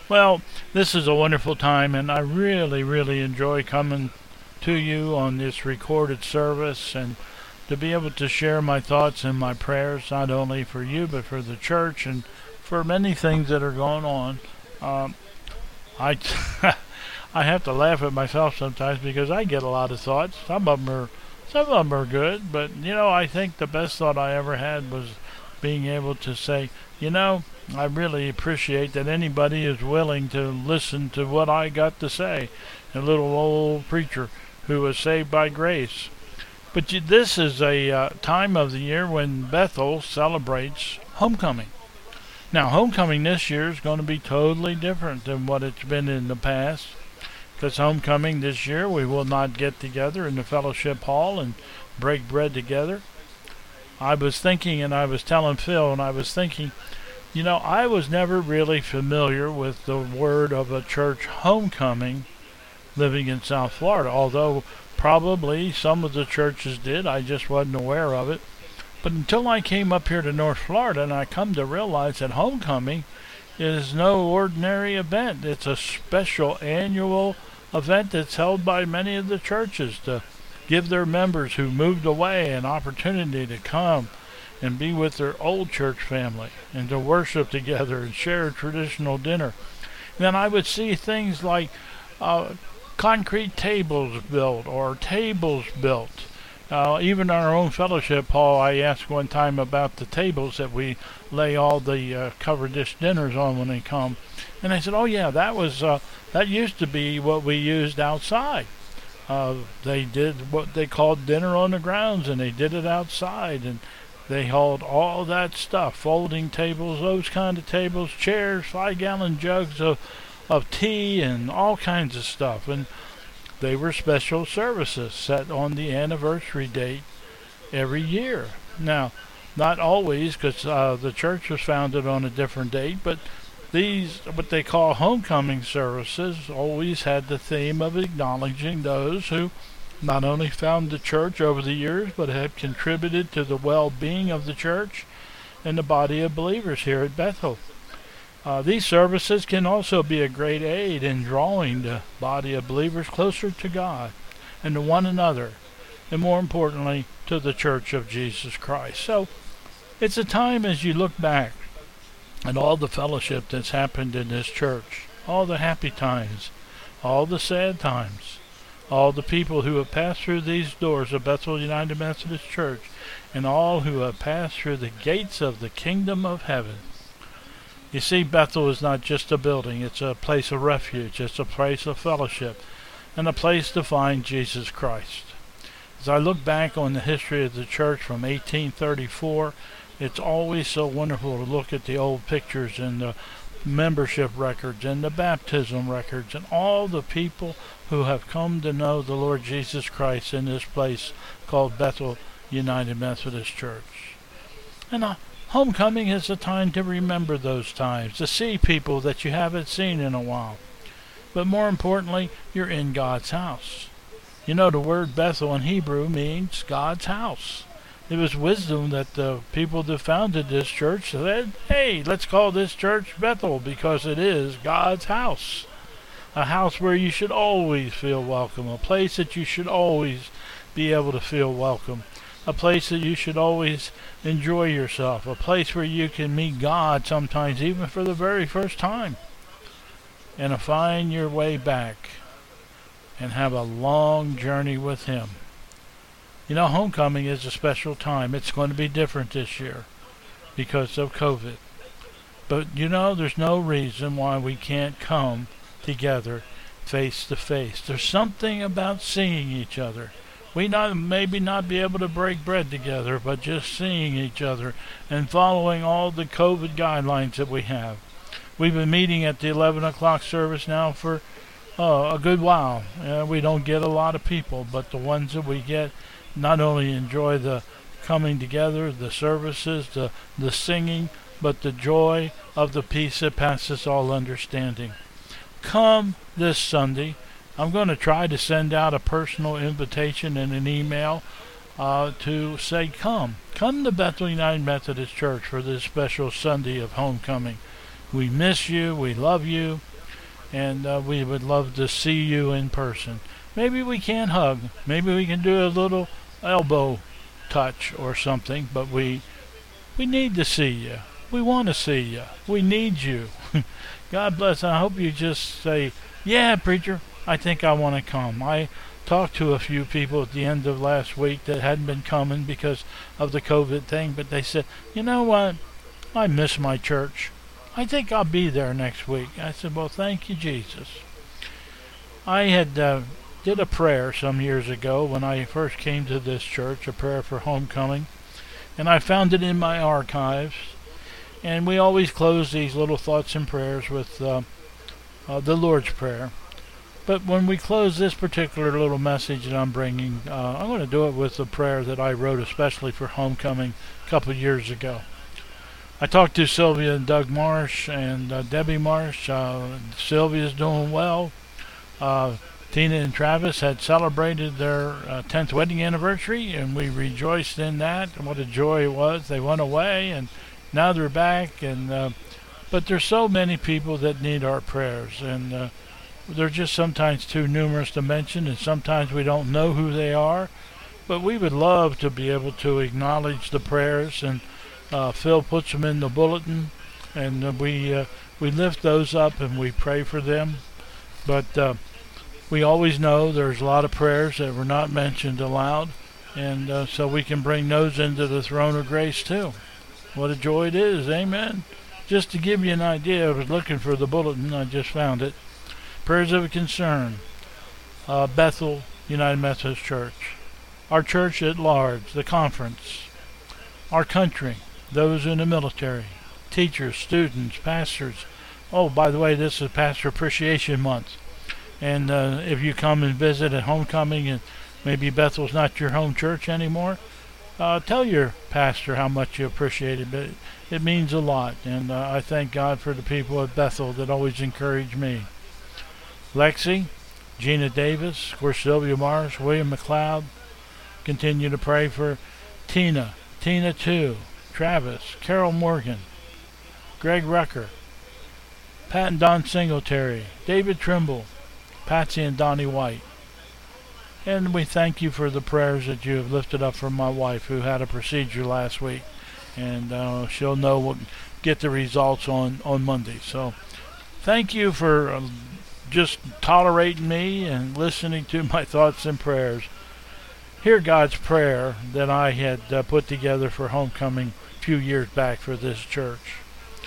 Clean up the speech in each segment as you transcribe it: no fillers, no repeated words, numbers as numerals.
Well, this is a wonderful time, and I really, really enjoy coming to you on this recorded service and to be able to share my thoughts and my prayers, not only for you, but for the church and for many things that are going on. Um, I, I have to laugh at myself sometimes because I get a lot of thoughts. Some of them are good, but I think the best thought I ever had was being able to say, you know, I really appreciate that anybody is willing to listen to what I got to say. A little old preacher who was saved by grace. But this is a time of the year when Bethel celebrates homecoming. Now, homecoming this year is going to be totally different than what it's been in the past. Because homecoming this year, we will not get together in the fellowship hall and break bread together. I was thinking, and I was telling Phil, and I was thinking, I was never really familiar with the word of a church homecoming living in South Florida, although probably some of the churches did. I just wasn't aware of it. But until I came up here to North Florida, and I come to realize that homecoming is no ordinary event. It's a special annual event that's held by many of the churches to give their members who moved away an opportunity to come and be with their old church family and to worship together and share a traditional dinner. And then I would see things like uh, concrete tables built or tables built. Even our own fellowship hall, I asked one time about the tables that we lay all the covered dish dinners on when they come. And I said, oh yeah, that used to be what we used outside. They did what they called dinner on the grounds, and they did it outside, and they hauled all that stuff, folding tables, those kind of tables, chairs, 5-gallon jugs of tea, and all kinds of stuff. And they were special services set on the anniversary date every year. Now, not always, because the church was founded on a different date, but these, what they call homecoming services, always had the theme of acknowledging those who not only found the church over the years, but have contributed to the well-being of the church and the body of believers here at Bethel. These services can also be a great aid in drawing the body of believers closer to God and to one another, and more importantly, to the Church of Jesus Christ. So, it's a time as you look back at all the fellowship that's happened in this church, all the happy times, all the sad times, all the people who have passed through these doors of Bethel United Methodist Church, and all who have passed through the gates of the kingdom of heaven. You see, Bethel is not just a building, it's a place of refuge, it's a place of fellowship, and a place to find Jesus Christ. As I look back on the history of the church from 1834, it's always so wonderful to look at the old pictures and the membership records and the baptism records and all the people who have come to know the Lord Jesus Christ in this place called Bethel United Methodist Church. And homecoming is a time to remember those times, to see people that you haven't seen in a while. But more importantly, you're in God's house. The word Bethel in Hebrew means God's house. It was wisdom that the people that founded this church said, hey, let's call this church Bethel because it is God's house. A house where you should always feel welcome, a place that you should always be able to feel welcome, a place that you should always enjoy yourself, a place where you can meet God sometimes even for the very first time, and to find your way back and have a long journey with Him. Homecoming is a special time. It's going to be different this year because of COVID. But there's no reason why we can't come together face to face. There's something about seeing each other. We maybe not be able to break bread together, but just seeing each other and following all the COVID guidelines that we have. We've been meeting at the 11 o'clock service now for a good while. We don't get a lot of people, but the ones that we get not only enjoy the coming together, the services, the singing, but the joy of the peace that passes all understanding. Come this Sunday. I'm going to try to send out a personal invitation in an email to say come. Come to Bethel United Methodist Church for this special Sunday of homecoming. We miss you. We love you. and we would love to see you in person. Maybe we can't hug. Maybe we can do a little elbow touch or something, but we need to see you. We want to see you. We need you. God bless. I hope you just say, yeah, preacher, I think I want to come. I talked to a few people at the end of last week that hadn't been coming because of the COVID thing, but they said, you know what? I miss my church. I think I'll be there next week. I said, well, thank you, Jesus. I had did a prayer some years ago when I first came to this church, a prayer for homecoming, and I found it in my archives. And we always close these little thoughts and prayers with the Lord's Prayer. But when we close this particular little message that I'm bringing, I'm going to do it with a prayer that I wrote especially for homecoming a couple of years ago. I talked to Sylvia and Doug Marsh and Debbie Marsh. Sylvia's doing well. Tina and Travis had celebrated their 10th wedding anniversary, and we rejoiced in that. And what a joy it was. They went away, and now they're back. And but there's so many people that need our prayers, and they're just sometimes too numerous to mention, and sometimes we don't know who they are. But we would love to be able to acknowledge the prayers, and Phil puts them in the bulletin, and we lift those up and we pray for them. But we always know there's a lot of prayers that were not mentioned aloud, and so we can bring those into the throne of grace too. What a joy it is, amen. Just to give you an idea, I was looking for the bulletin, I just found it. Prayers of concern, Bethel United Methodist Church, our church at large, the conference, our country, those in the military, teachers, students, pastors. Oh, by the way, this is Pastor Appreciation Month. And if you come and visit at homecoming and maybe Bethel's not your home church anymore, tell your pastor how much you appreciate it. But it means a lot. And I thank God for the people at Bethel that always encourage me. Lexi, Gina Davis, of course Sylvia Marsh, William McLeod. Continue to pray for Tina 2, Travis, Carol Morgan, Greg Rucker, Pat and Don Singletary, David Trimble, Patsy and Donnie White. And we thank you for the prayers that you have lifted up for my wife who had a procedure last week. And she'll get the results on Monday. So thank you for just tolerating me and listening to my thoughts and prayers. Hear God's prayer that I had put together for homecoming a few years back for this church.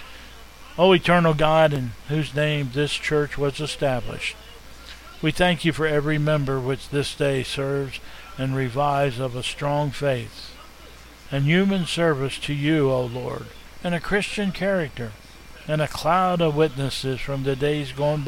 O eternal God, in whose name this church was established, we thank you for every member which this day serves and revives of a strong faith and human service to you, O Lord, and a Christian character, and a cloud of witnesses from the days gone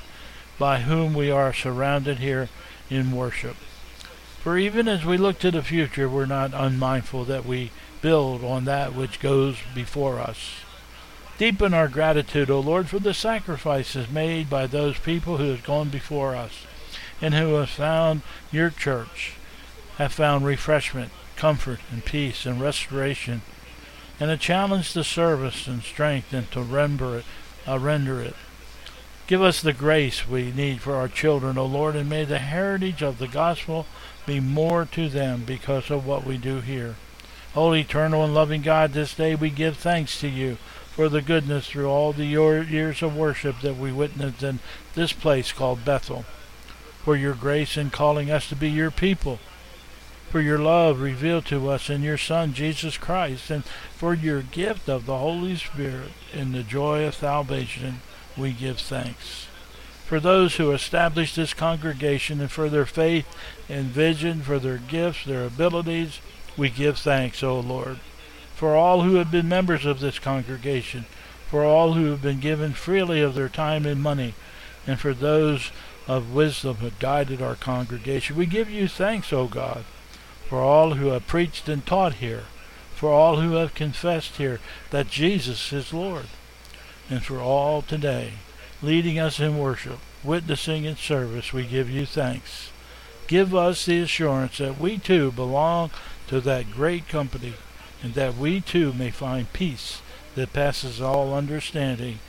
by whom we are surrounded here in worship. For even as we look to the future, we're not unmindful that we build on that which goes before us. Deepen our gratitude, O Lord, for the sacrifices made by those people who have gone before us and who have found your church, have found refreshment, comfort, and peace, and restoration, and a challenge to service and strength and to render it. Give us the grace we need for our children, O Lord, and may the heritage of the gospel be more to them because of what we do here. Holy, eternal, and loving God, this day we give thanks to you for the goodness through all the years of worship that we witnessed in this place called Bethel, for your grace in calling us to be your people, for your love revealed to us in your Son, Jesus Christ, and for your gift of the Holy Spirit in the joy of salvation. We give thanks. For those who established this congregation and for their faith and vision, for their gifts, their abilities, we give thanks, O Lord. For all who have been members of this congregation, for all who have been given freely of their time and money, and for those of wisdom who have guided our congregation, we give you thanks, O God. For all who have preached and taught here, for all who have confessed here that Jesus is Lord, and for all today, leading us in worship, witnessing in service, we give you thanks. Give us the assurance that we too belong to that great company, and that we too may find peace that passes all understanding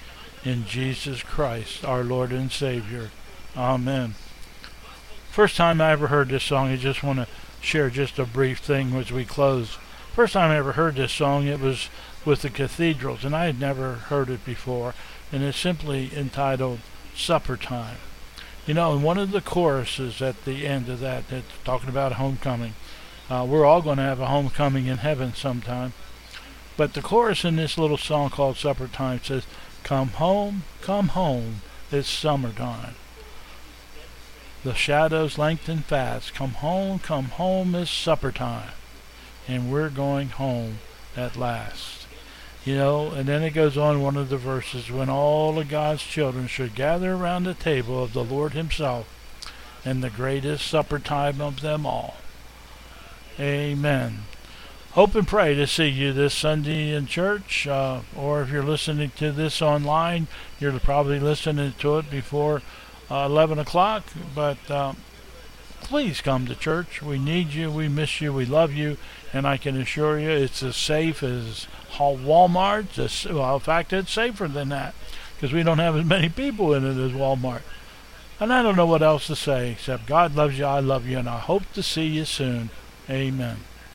in Jesus Christ, our Lord and Savior. Amen. First time I ever heard this song, I just want to share just a brief thing as we close. First time I ever heard this song, it was with the Cathedrals, and I had never heard it before, and it's simply entitled Supper Time. You know, in one of the choruses at the end of that, it's talking about homecoming. We're all going to have a homecoming in heaven sometime. But the chorus in this little song called Supper Time says, come home, it's summertime. The shadows lengthen fast. Come home, it's supper time. And we're going home at last. You know, and then it goes on one of the verses, when all of God's children should gather around the table of the Lord himself, and the greatest supper time of them all. Amen. Hope and pray to see you this Sunday in church, or if you're listening to this online, you're probably listening to it before 11 o'clock, but please come to church. We need you, we miss you, we love you, and I can assure you it's as safe as Walmart. Well, in fact, it's safer than that, because we don't have as many people in it as Walmart. And I don't know what else to say, except God loves you, I love you, and I hope to see you soon. Amen.